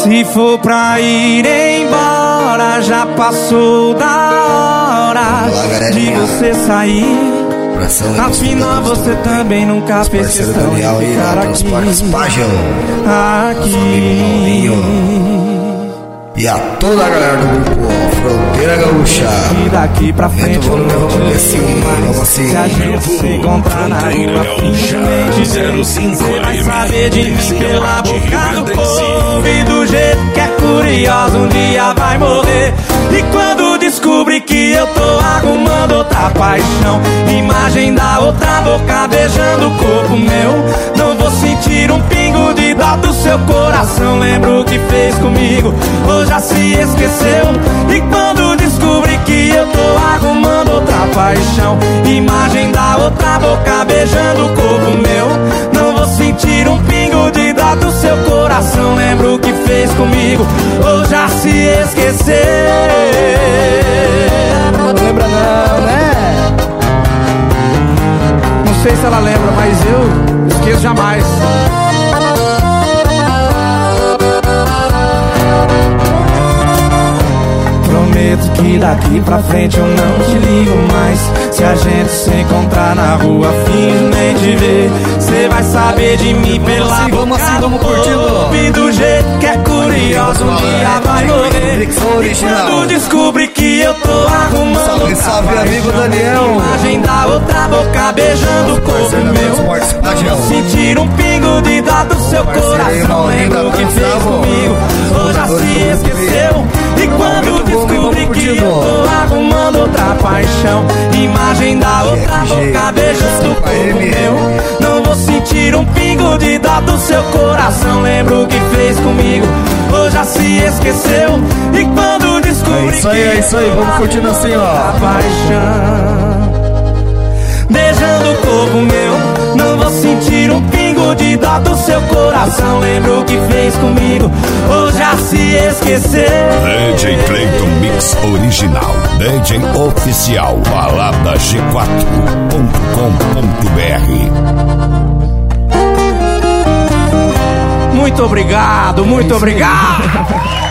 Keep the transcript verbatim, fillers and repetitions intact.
Se for pra ir embora, já passou da hora de você sair. Afinal você também nunca fez questão de ficar aqui, aqui. E a toda a galera do grupo Fronteira Gaúcha. E daqui pra frente eu não te ligo mais. Se a gente se encontrar na rua, finalmente você vai saber de mim pela boca do povo. E do jeito que é curioso, um dia vai morrer. E quando descobrir que eu tô arrumando outra paixão, imagem da outra boca beijando o corpo meu, não vou sentir um pingo de dó do seu coração. Lembra o que fez comigo, ou já se esqueceu? E quando descobrir que eu tô arrumando outra paixão, imagem da outra boca beijando o corpo meu, não vou sentir um pingo de dó do seu coração. Lembra o que fez comigo, ou já se esqueceu? Não lembra não, né? Não sei se ela lembra, mas eu esqueço jamais. Prometo que daqui pra frente eu não te ligo mais. Se a gente se encontrar na rua, finge nem te ver. Cê vai saber de mim pela assim, vamos assim, vamos curtindo. E do jeito que é curioso, um dia vai morrer. E quando descobrir que eu tô arrumando, salve, salve, amigo Daniel. Imagem da outra boca beijando o corpo meu, não vou sentir um pingo de dó do seu coração. Lembra o que fez comigo, ou já se esqueceu? E quando descobrir que eu tô arrumando outra paixão, imagem da outra boca beijando o corpo meu, não vou sentir um pingo de dó do seu coração. Lembra o que fez comigo, ou já se esqueceu? E quando descobrir é isso aí, é isso aí, vamos curtindo assim, ó. Paixão, beijando o corpo meu, não vou sentir um pingo de dó do seu coração. Lembra o que fez comigo, ou já se esqueceu? D J Clayton Mix Original, D J Oficial, balada g quatro ponto com ponto b r. Muito obrigado, muito obrigado.